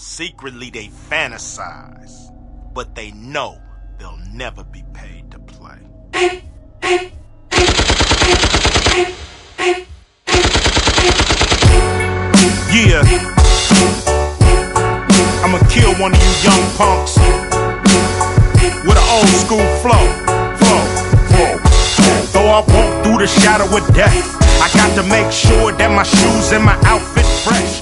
Secretly they fantasize, but they know they'll never be paid to play. Yeah, I'ma kill one of you young punks with an old school flow. Though I walk through the shadow of death, I got to make sure that my shoes and my outfit fresh.